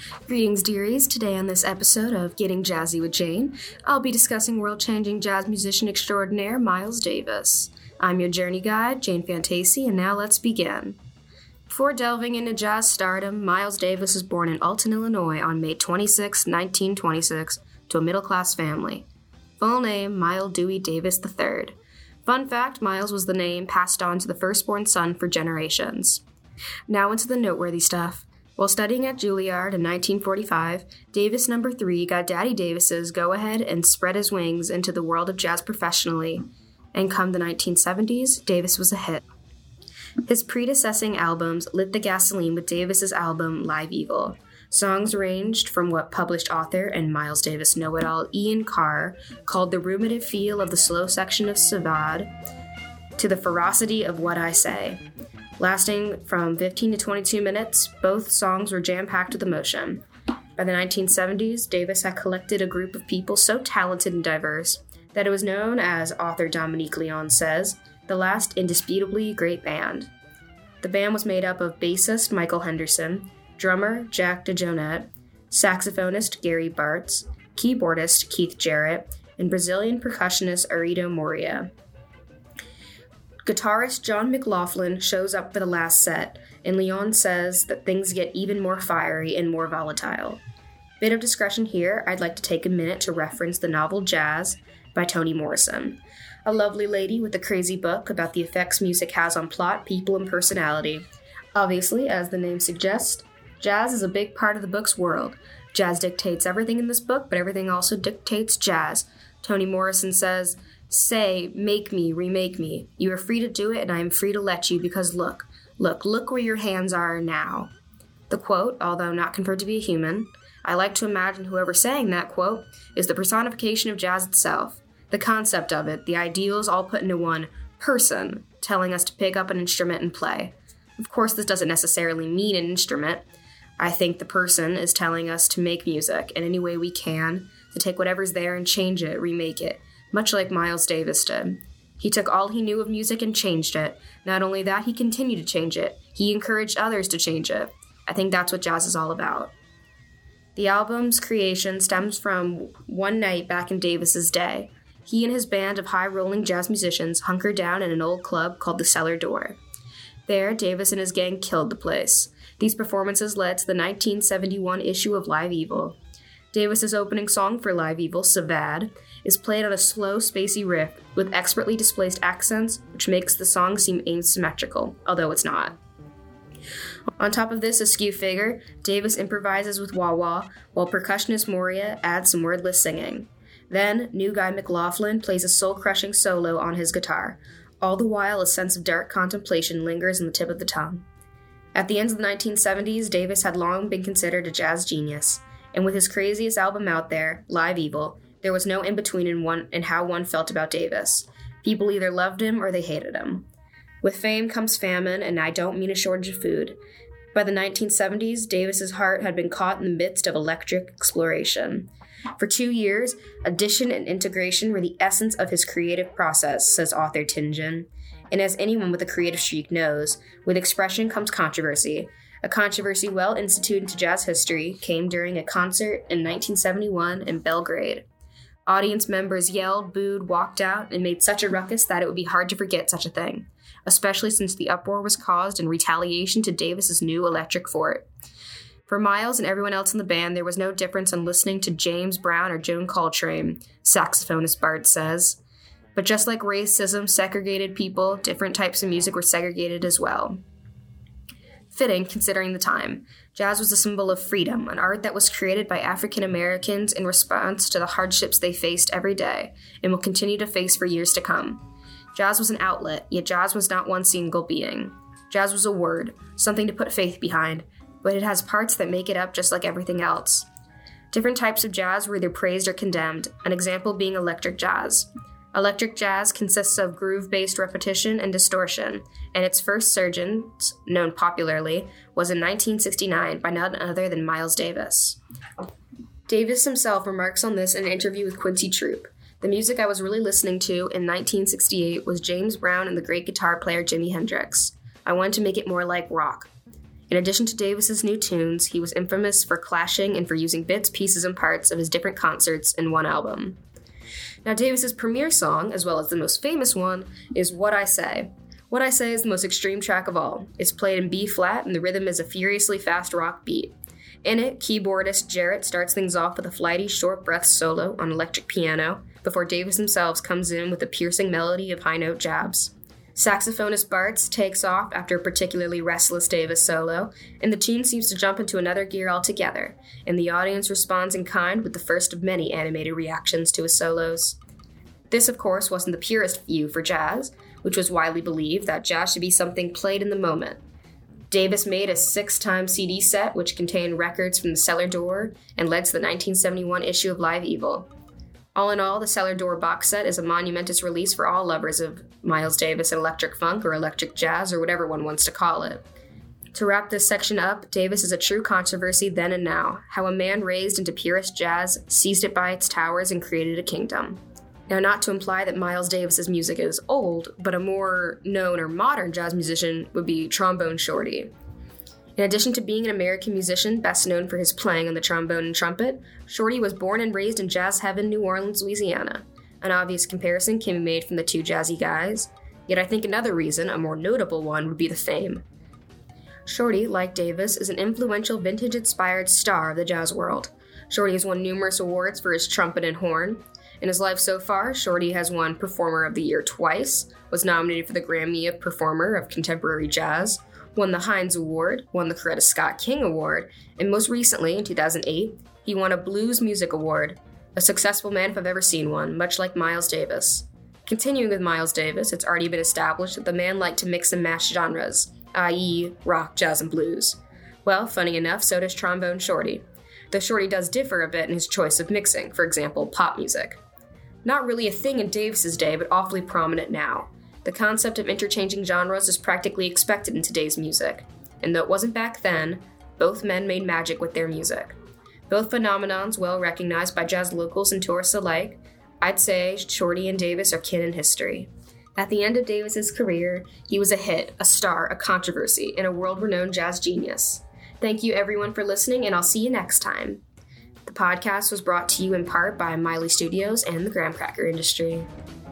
Greetings, dearies. Today on this episode of Getting Jazzy with Jane, I'll be discussing world-changing jazz musician extraordinaire Miles Davis. I'm your journey guide, Jane Fantasi, and now let's begin. Before delving into jazz stardom, Miles Davis was born in Alton, Illinois on May 26, 1926, to a middle-class family. Full name, Miles Dewey Davis III. Fun fact, Miles was the name passed on to the firstborn son for generations. Now into the noteworthy stuff. While studying at Juilliard in 1945, Davis No. 3 got Daddy Davis's go-ahead and spread his wings into the world of jazz professionally, and come the 1970s, Davis was a hit. His predecessing albums lit the gasoline with Davis's album Live Evil. Songs ranged from what published author and Miles Davis know-it-all Ian Carr called the ruminative feel of the slow section of Savad to the ferocity of What I Say. Lasting from 15 to 22 minutes, both songs were jam-packed with emotion. By the 1970s, Davis had collected a group of people so talented and diverse that it was known, as author Dominique Leon says, the last indisputably great band. The band was made up of bassist Michael Henderson, drummer Jack DeJohnette, saxophonist Gary Bartz, keyboardist Keith Jarrett, and Brazilian percussionist Arito Moria. Guitarist John McLaughlin shows up for the last set, and Leon says that things get even more fiery and more volatile. Bit of discretion here, I'd like to take a minute to reference the novel Jazz by Toni Morrison, a lovely lady with a crazy book about the effects music has on plot, people, and personality. Obviously, as the name suggests, jazz is a big part of the book's world. Jazz dictates everything in this book, but everything also dictates jazz. Toni Morrison says, "Say, make me, remake me. You are free to do it, and I am free to let you, because look where your hands are now." The quote, although not confirmed to be a human, I like to imagine whoever sang that quote is the personification of jazz itself. The concept of it, the ideals all put into one person, telling us to pick up an instrument and play. Of course, this doesn't necessarily mean an instrument. I think the person is telling us to make music in any way we can, to take whatever's there and change it, remake it, much like Miles Davis did. He took all he knew of music and changed it. Not only that, he continued to change it. He encouraged others to change it. I think that's what jazz is all about. The album's creation stems from one night back in Davis's day. He and his band of high-rolling jazz musicians hunkered down in an old club called the Cellar Door. There, Davis and his gang killed the place. These performances led to the 1971 issue of Live Evil. Davis's opening song for Live Evil, Savad, is played on a slow, spacey riff with expertly displaced accents, which makes the song seem asymmetrical, although it's not. On top of this askew figure, Davis improvises with wah-wah, while percussionist Moria adds some wordless singing. Then, new guy McLaughlin plays a soul-crushing solo on his guitar. All the while, a sense of dark contemplation lingers on the tip of the tongue. At the end of the 1970s, Davis had long been considered a jazz genius, and with his craziest album out there, Live Evil, there was no in-between in how one felt about Davis. People either loved him or they hated him. With fame comes famine, and I don't mean a shortage of food. By the 1970s, Davis's heart had been caught in the midst of electric exploration. For 2 years, addition and integration were the essence of his creative process, says author Tingen. And as anyone with a creative streak knows, with expression comes controversy. A controversy well instituted into jazz history came during a concert in 1971 in Belgrade. Audience members yelled, booed, walked out, and made such a ruckus that it would be hard to forget such a thing, especially since the uproar was caused in retaliation to Davis's new electric fort. For Miles and everyone else in the band, there was no difference in listening to James Brown or Joan Coltrane, saxophonist Bart says. But just like racism segregated people, different types of music were segregated as well. Fitting, considering the time. Jazz was a symbol of freedom, an art that was created by African Americans in response to the hardships they faced every day, and will continue to face for years to come. Jazz was an outlet, yet jazz was not one single being. Jazz was a word, something to put faith behind, but it has parts that make it up just like everything else. Different types of jazz were either praised or condemned, an example being electric jazz. Electric jazz consists of groove-based repetition and distortion, and its first surgeon, known popularly, was in 1969 by none other than Miles Davis. Davis himself remarks on this in an interview with Quincy Troupe. The music I was really listening to in 1968 was James Brown and the great guitar player Jimi Hendrix. I wanted to make it more like rock. In addition to Davis's new tunes, he was infamous for clashing and for using bits, pieces, and parts of his different concerts in one album. Now, Davis's premier song, as well as the most famous one, is What I Say. What I Say is the most extreme track of all. It's played in B-flat, and the rhythm is a furiously fast rock beat. In it, keyboardist Jarrett starts things off with a flighty, short-breath solo on electric piano, before Davis himself comes in with a piercing melody of high-note jabs. Saxophonist Bartz takes off after a particularly restless Davis solo, and the tune seems to jump into another gear altogether, and the audience responds in kind with the first of many animated reactions to his solos. This, of course, wasn't the purest view for jazz, which was widely believed that jazz should be something played in the moment. Davis made a 6-time CD set which contained records from the Cellar Door and led to the 1971 issue of Live Evil. All in all, the Cellar Door box set is a monumentous release for all lovers of Miles Davis and electric funk or electric jazz or whatever one wants to call it. To wrap this section up, Davis is a true controversy then and now, how a man raised into purist jazz seized it by its towers and created a kingdom. Now, not to imply that Miles Davis's music is old, but a more known or modern jazz musician would be Trombone Shorty. In addition to being an American musician best known for his playing on the trombone and trumpet, Shorty was born and raised in Jazz Heaven, New Orleans, Louisiana. An obvious comparison can be made from the two jazzy guys, yet I think another reason, a more notable one, would be the fame. Shorty, like Davis, is an influential vintage-inspired star of the jazz world. Shorty has won numerous awards for his trumpet and horn. In his life so far, Shorty has won Performer of the Year twice, was nominated for the Grammy of Performer of Contemporary Jazz, won the Heinz Award, won the Coretta Scott King Award, and most recently, in 2008, he won a Blues Music Award. A successful man if I've ever seen one, much like Miles Davis. Continuing with Miles Davis, it's already been established that the man liked to mix and match genres, i.e. rock, jazz, and blues. Well, funny enough, so does Trombone Shorty. Though Shorty does differ a bit in his choice of mixing, for example, pop music. Not really a thing in Davis's day, but awfully prominent now. The concept of interchanging genres is practically expected in today's music, and though it wasn't back then, both men made magic with their music. Both phenomenons well recognized by jazz locals and tourists alike, I'd say Shorty and Davis are kin in history. At the end of Davis's career, he was a hit, a star, a controversy, and a world-renowned jazz genius. Thank you everyone for listening, and I'll see you next time. The podcast was brought to you in part by Miley Studios and the Graham Cracker Industry.